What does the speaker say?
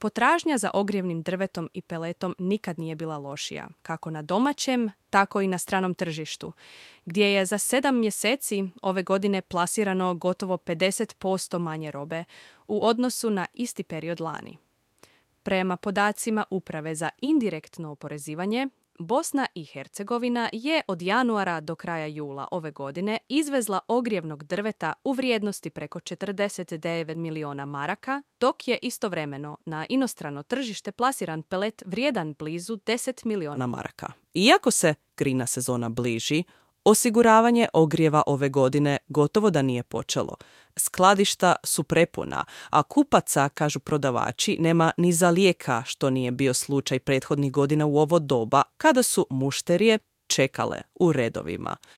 Potražnja za ogrjevnim drvetom i peletom nikad nije bila lošija, kako na domaćem, tako i na stranom tržištu, gdje je za 7 mjeseci ove godine plasirano gotovo 50% manje robe u odnosu na isti period lani. Prema podacima Uprave za indirektno oporezivanje, Bosna i Hercegovina je od januara do kraja jula ove godine izvezla ogrjevnog drveta u vrijednosti preko 49 miliona maraka, dok je istovremeno na inostrano tržište plasiran pelet vrijedan blizu 10 miliona maraka. Iako se grina sezona bliži, osiguravanje ogrijeva ove godine gotovo da nije počelo. Skladišta su prepuna, a kupaca, kažu prodavači, nema ni za lijeka, što nije bio slučaj prethodnih godina u ovo doba, kada su mušterije čekale u redovima.